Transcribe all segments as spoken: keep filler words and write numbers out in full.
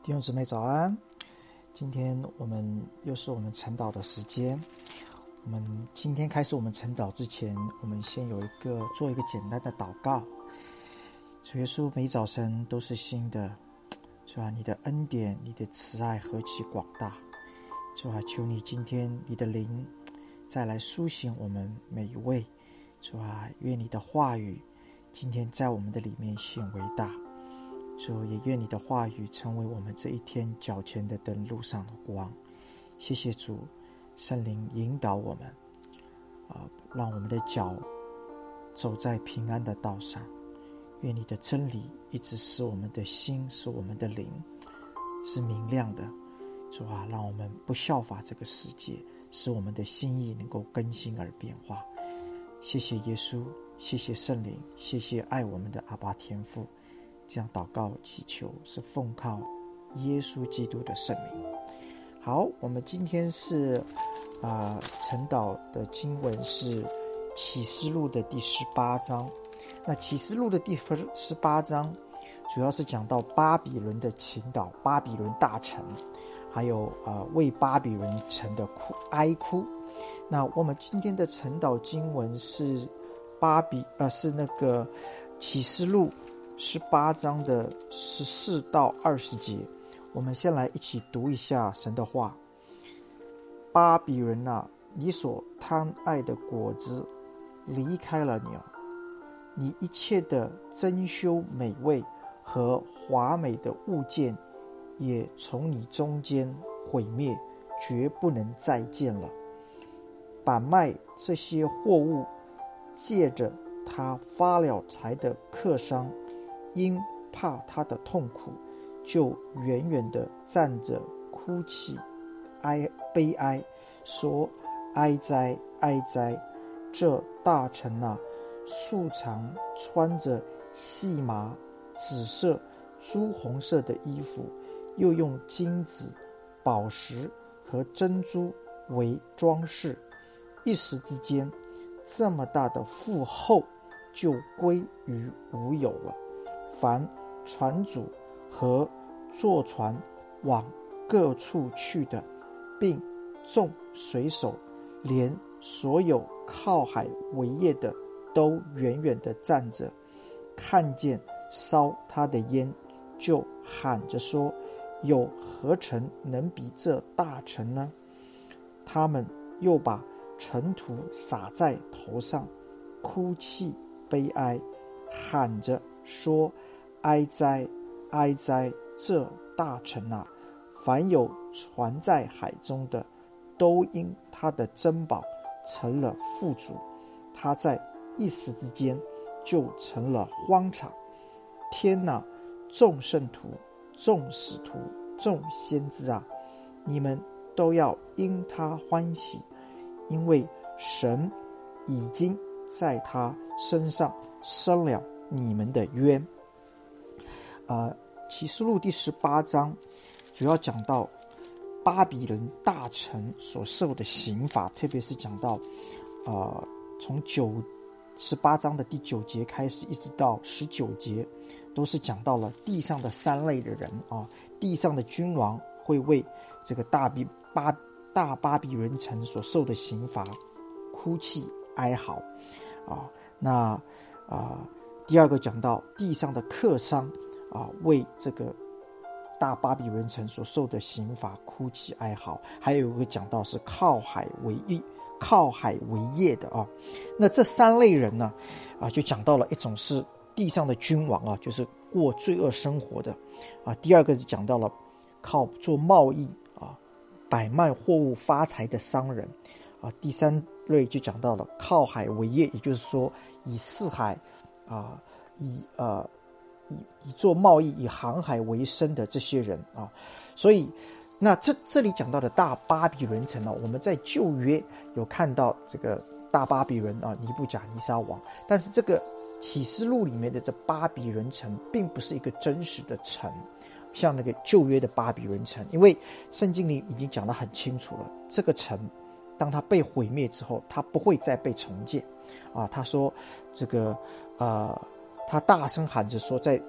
弟兄姊妹早安，今天我们又是我们晨祷的时间。我们今天开始我们晨祷之前，我们先有一个做一个简单的祷告。主耶稣，每早晨都是新的，主啊，你的恩典你的慈爱何其广大，主啊，求你今天你的灵再来苏醒我们每一位，主啊，愿你的话语今天在我们的里面显为大，主，也愿你的话语成为我们这一天脚前的灯，路上的光。谢谢主，圣灵引导我们，啊，让我们的脚走在平安的道上。愿你的真理一直使我们的心，使我们的灵是明亮的。主啊，让我们不效法这个世界，使我们的心意能够更新而变化。谢谢耶稣，谢谢圣灵，谢谢爱我们的阿爸天父。这样祷告祈求是奉靠耶稣基督的圣名。好，我们今天是啊、呃、晨祷的经文是启示录的第十八章。那启示录的第十八章主要是讲到巴比伦的倾倒，巴比伦大城，还有啊、呃、为巴比伦城的哭哀哭。那我们今天的晨祷经文是巴比呃是那个启示录十八章的十四到二十节。我们先来一起读一下神的话。巴比伦啊，你所贪爱的果子离开了你，你一切的珍馐美味和华美的物件也从你中间毁灭，绝不能再见了。摆卖这些货物，借着他发了财的客商，因怕他的痛苦，就远远地站着哭泣哀悲哀，说哀哉哀哉，这大城啊，素常穿着细麻、紫色、朱红色的衣服，又用金子、宝石和珍珠为装饰，一时之间，这么大的富厚就归于无有了。凡船主和坐船往各处去的，并众水手，连所有靠海为业的，都远远地站着，看见烧他的烟，就喊着说：有何城能比这大城呢？他们又把尘土撒在头上，哭泣悲哀，喊着说：哀哉哀哉，这大城啊，凡有船在海中的，都因他的珍宝成了富足，他在一时之间就成了荒场。天哪，众圣徒、众使徒、众先知啊，你们都要因他欢喜，因为神已经在他身上生了你们的冤。呃，启示录第十八章主要讲到巴比伦大城所受的刑罚，特别是讲到呃，从九十八章的第九节开始，一直到十九节，都是讲到了地上的三类的人啊，地上的君王会为这个大比巴大巴比伦城所受的刑罚哭泣哀嚎啊。那啊，第二个讲到地上的客商啊，为这个大巴比伦城所受的刑罚哭泣哀嚎。还有一个讲到是靠海为业靠海为业的啊。那这三类人呢啊，就讲到了一种是地上的君王啊，就是过罪恶生活的啊。第二个是讲到了靠做贸易啊，摆卖货物发财的商人啊。第三类就讲到了靠海为业，也就是说以四海啊，以呃以以做贸易、以航海为生的这些人啊。所以那这这里讲到的大巴比伦城呢、啊，我们在旧约有看到这个大巴比伦啊，尼布甲尼撒王，但是这个启示录里面的这巴比伦城并不是一个真实的城，像那个旧约的巴比伦城，因为圣经里已经讲得很清楚了，这个城当它被毁灭之后，它不会再被重建啊。他说这个呃，他大声喊着说，在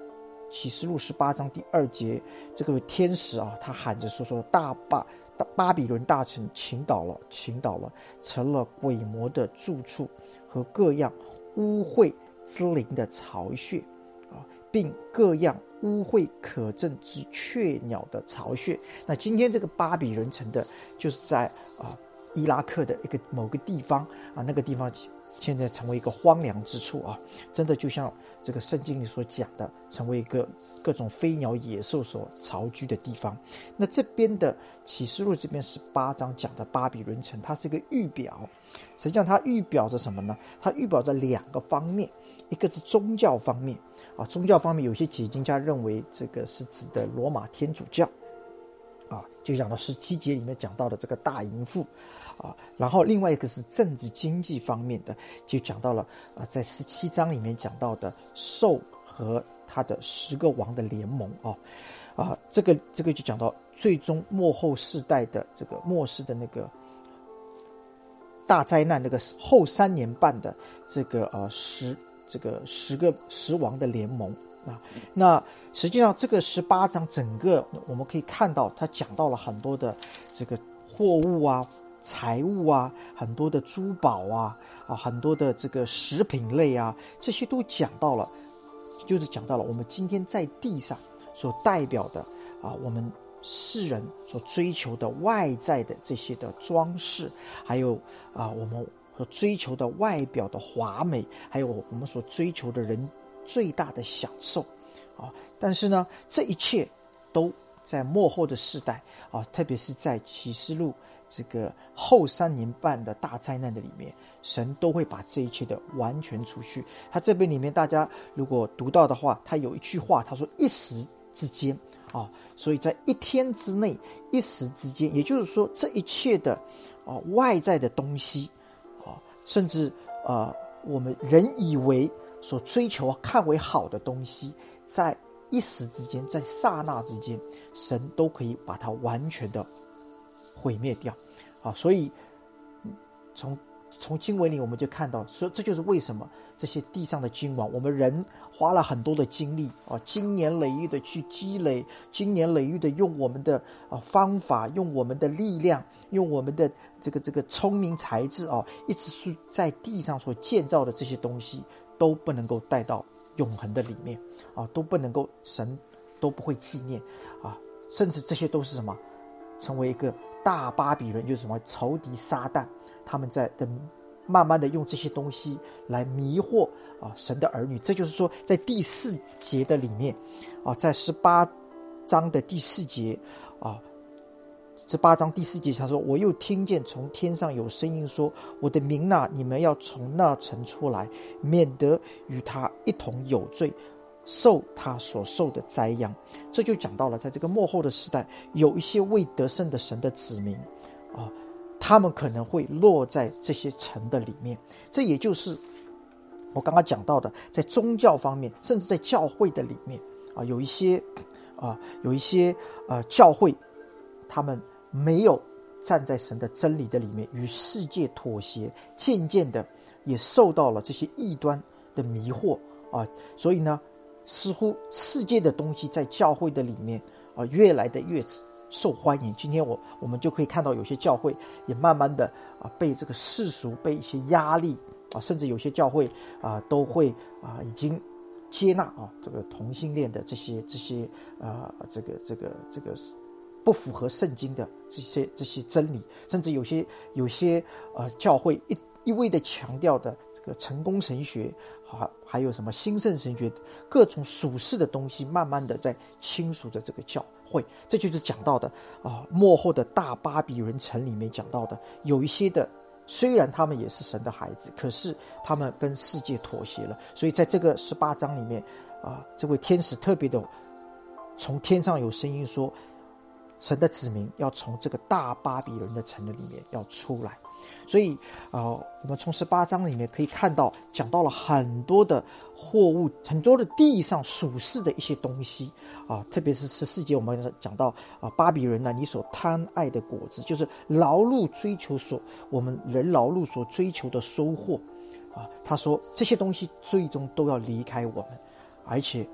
启示录十八章第二节，这个天使啊，他喊着说说大巴巴比伦大城倾倒了，倾倒了，成了鬼魔的住处和各样污秽之灵的巢穴啊，并各样污秽可憎之雀鸟的巢穴。那今天这个巴比伦城的，就是在啊伊拉克的一个某个地方啊，那个地方现在成为一个荒凉之处啊，真的就像这个圣经里所讲的，成为一个各种飞鸟野兽所巢居的地方。那这边的启示录这边十八章讲的巴比伦城，它是一个预表，实际上它预表着什么呢？它预表着两个方面，一个是宗教方面啊，宗教方面有些解经家认为这个是指的罗马天主教啊，就讲到十七节里面讲到的这个大淫妇啊，然后另外一个是政治经济方面的，就讲到了啊，在十七章里面讲到的兽和他的十个王的联盟啊啊，这个这个就讲到最终末后世代的这个末世的那个大灾难，那个后三年半的这个呃十这个十个十王的联盟啊，那实际上这个十八章整个我们可以看到，它讲到了很多的这个货物啊、财物啊，很多的珠宝啊，啊，很多的这个食品类啊，这些都讲到了，就是讲到了我们今天在地上所代表的啊，我们世人所追求的外在的这些的装饰，还有啊，我们所追求的外表的华美，还有我们所追求的人最大的享受啊。但是呢，这一切都在末后的世代啊，特别是在启示录这个后三年半的大灾难的里面，神都会把这一切的完全除去。他这边里面大家如果读到的话，他有一句话，他说一时之间啊，所以在一天之内，一时之间，也就是说这一切的啊外在的东西啊，甚至呃我们人以为所追求看为好的东西，在一时之间，在刹那之间，神都可以把它完全的毁灭掉啊！所以从从经文里我们就看到，说这就是为什么这些地上的君王，我们人花了很多的精力啊，经年累月的去积累，经年累月的用我们的啊方法，用我们的力量，用我们的这个这个聪明才智啊，一直是在地上所建造的这些东西，都不能够带到永恒的里面啊，都不能够神都不会纪念啊，甚至这些都是什么，成为一个大巴比伦，就是什么仇敌撒旦，他们在的慢慢的用这些东西来迷惑啊神的儿女。这就是说，在第四节的里面啊，在十八章的第四节啊，这八章第四节他说，我又听见从天上有声音说，我的民哪，你们要从那城出来，免得与他一同有罪，受他所受的灾殃。这就讲到了，在这个末后的时代，有一些未得胜的神的子民啊，他们可能会落在这些城的里面。这也就是我刚刚讲到的，在宗教方面，甚至在教会的里面啊，有一些啊，有一些呃教会，他们没有站在神的真理的里面，与世界妥协，渐渐的也受到了这些异端的迷惑啊，所以呢，似乎世界的东西在教会的里面啊，越来的越受欢迎。今天我我们就可以看到，有些教会也慢慢的啊，被这个世俗，被一些压力啊，甚至有些教会啊，都会啊，已经接纳啊，这个同性恋的这些这些啊，这个这个这个不符合圣经的这些这些真理，甚至有些有些呃教会一一味的强调的这个成功神学，还还有什么兴盛神学，各种属世的东西，慢慢的在侵蚀着这个教会。这就是讲到的啊，末后的大巴比伦城里面讲到的，有一些的虽然他们也是神的孩子，可是他们跟世界妥协了。所以在这个十八章里面啊，这位天使特别的从天上有声音说，神的子民要从这个大巴比伦的城的里面要出来。所以啊、呃，我们从十八章里面可以看到，讲到了很多的货物，很多的地上属世的一些东西啊，特别是十四节我们讲到啊，巴比伦呢，你所贪爱的果子，就是劳碌追求所我们人劳碌所追求的收获啊。他说这些东西最终都要离开我们，而且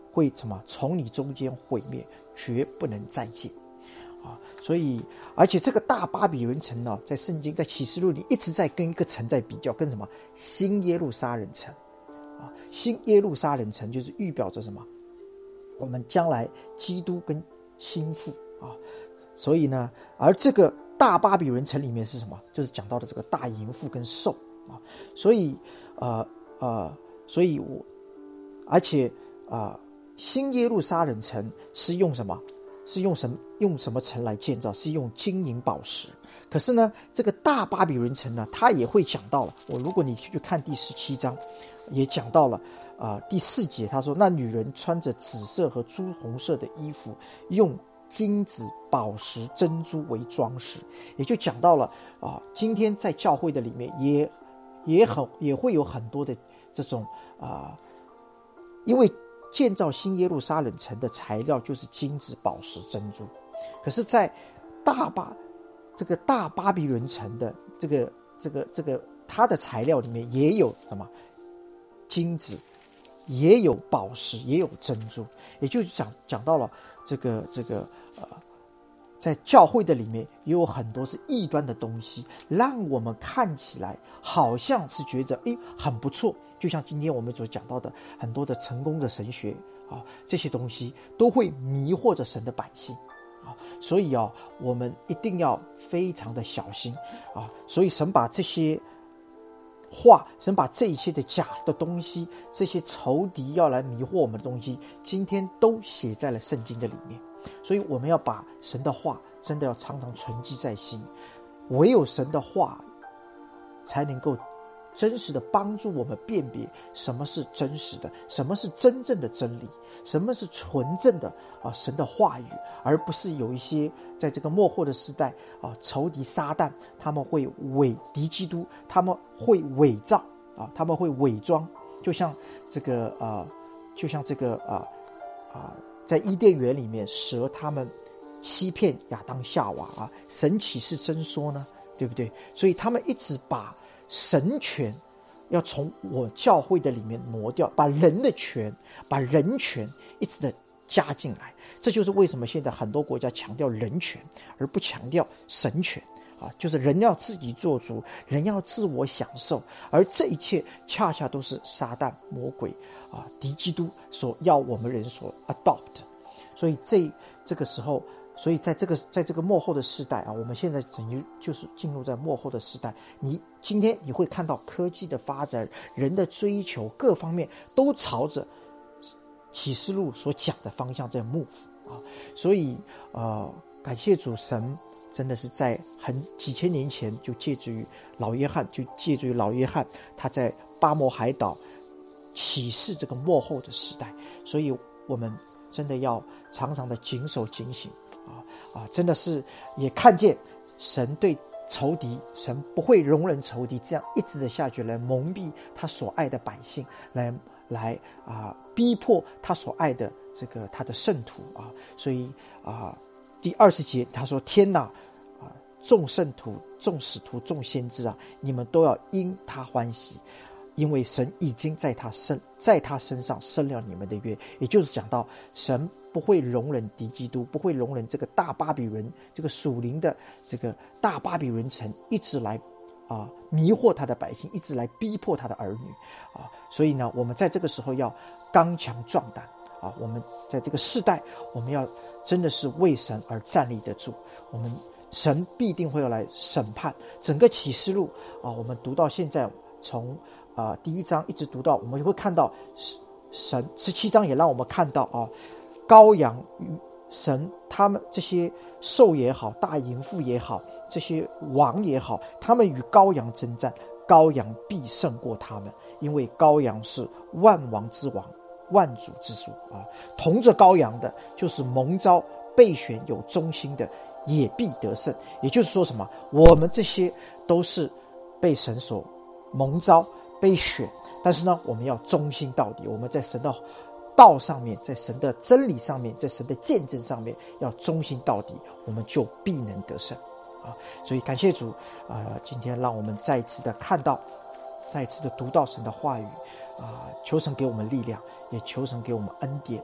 会什么从你中间毁灭，绝不能再见啊！所以，而且这个大巴比伦城呢，在圣经在启示录里一直在跟一个城在比较，跟什么新耶路撒冷城啊，新耶路撒冷城就是预表着什么？我们将来基督跟心腹啊，所以呢，而这个大巴比伦城里面是什么？就是讲到的这个大淫妇跟兽啊，所以呃呃，所以我而且啊、呃，新耶路撒冷城是用什么？是用什么用什么城来建造？是用金银宝石。可是呢，这个大巴比伦城呢，它也会讲到了。我如果你去看第十七章，也讲到了啊、呃，第四节他说，那女人穿着紫色和朱红色的衣服，用金子、宝石、珍珠为装饰，也就讲到了啊、呃，今天在教会的里面也也很也会有很多的这种啊、呃，因为建造新耶路撒冷城的材料就是金子、宝石、珍珠，可是，在大巴这个大巴比伦城的这个这个这个它的材料里面也有什么金子，也有宝石，也有珍珠，也就讲讲到了这个这个呃，在教会的里面也有很多是异端的东西，让我们看起来好像是觉得诶很不错，就像今天我们所讲到的很多的成功的神学啊，这些东西都会迷惑着神的百姓啊，所以啊，我们一定要非常的小心啊，所以神把这些话，神把这一切的假的东西，这些仇敌要来迷惑我们的东西，今天都写在了圣经的里面。所以我们要把神的话真的要常常存记在心，唯有神的话才能够真实的帮助我们辨别什么是真实的，什么是真正的真理，什么是纯正的啊神的话语，而不是有一些在这个末后的时代啊，仇敌撒旦他们会伪敌基督，他们会伪造啊，他们会伪装，就像这个啊，就像这个啊啊，在伊甸园里面，蛇他们欺骗亚当夏娃啊，神岂是真说呢？对不对？所以他们一直把神权要从我教会的里面挪掉，把人的权，把人权一直的加进来。这就是为什么现在很多国家强调人权，而不强调神权啊，就是人要自己做主，人要自我享受，而这一切恰恰都是撒旦魔鬼啊敌基督所要我们人所 adopt。所以这这个时候，所以在这个在这个末后的时代啊，我们现在等于就是进入在末后的时代。你今天你会看到科技的发展，人的追求各方面都朝着启示录所讲的方向在 move 啊。所以呃，感谢主，神真的是在很几千年前就借助于老约翰，就借助于老约翰他在巴摩海岛启示这个末后的时代。所以我们真的要常常的谨守警醒啊啊！真的是也看见神对仇敌，神不会容忍仇敌这样一直的下去来蒙蔽他所爱的百姓，来来啊逼迫他所爱的这个他的圣徒啊。所以啊，第二十节他说：“天哪啊，众圣徒、众使徒、众先知啊，你们都要因他欢喜。”因为神已经在他身在他身上生了你们的约，也就是讲到神不会容忍敌基督，不会容忍这个大巴比伦这个属灵的这个大巴比伦城一直来啊迷惑他的百姓，一直来逼迫他的儿女啊。所以呢，我们在这个时候要刚强壮胆啊，我们在这个世代，我们要真的是为神而站立得住。我们神必定会要来审判整个启示录啊。我们读到现在，从啊、呃，第一章一直读到，我们会看到神十七章也让我们看到啊，羔羊与神他们这些兽也好，大淫妇也好，这些王也好，他们与羔羊征战，羔羊必胜过他们，因为羔羊是万王之王，万主之主啊。同着羔羊的，就是蒙召备选有忠心的，也必得胜。也就是说什么？我们这些都是被神所蒙召被选，但是呢，我们要忠心到底。我们在神的道上面，在神的真理上面，在神的见证上面，要忠心到底，我们就必能得胜啊！所以感谢主啊、呃，今天让我们再一次的看到，再一次的读到神的话语啊、呃，求神给我们力量，也求神给我们恩典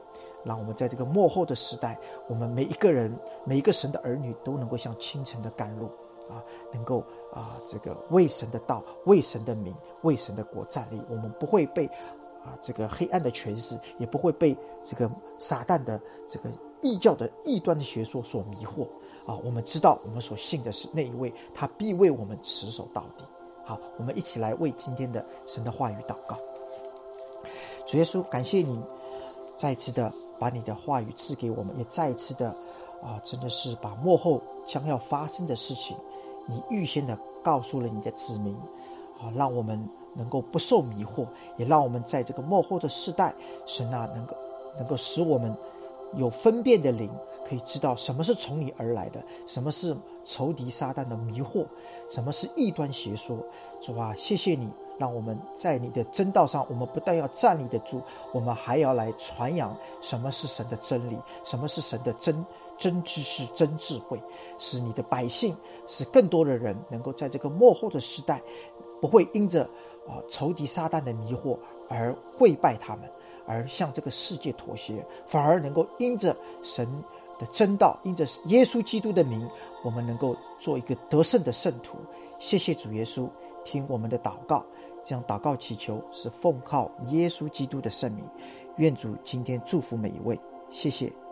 让我们在这个末后的时代，我们每一个人每一个神的儿女都能够像清晨的甘露啊，能够啊这个为神的道、为神的名、为神的国站立。我们不会被啊这个黑暗的权势，也不会被这个撒旦的这个异教的异端的学说所迷惑啊。我们知道我们所信的是那一位，他必为我们持守到底。好，我们一起来为今天的神的话语祷告。主耶稣，感谢你再一次的把你的话语赐给我们，也再一次的啊，真的是把末后将要发生的事情，你预先的告诉了你的子民啊，让我们能够不受迷惑，也让我们在这个末后的世代，神啊，能够能够使我们有分辨的灵，可以知道什么是从你而来的，什么是仇敌撒旦的迷惑，什么是异端邪说。主啊，谢谢你让我们在你的真道上，我们不但要站立得住，我们还要来传扬什么是神的真理，什么是神的真真知识、真智慧，使你的百姓，使更多的人能够在这个末后的时代，不会因着啊仇敌撒旦的迷惑而跪拜他们，而向这个世界妥协，反而能够因着神的真道，因着耶稣基督的名，我们能够做一个得胜的圣徒。谢谢主耶稣，听我们的祷告，这样祷告祈求是奉靠耶稣基督的圣名。愿主今天祝福每一位，谢谢。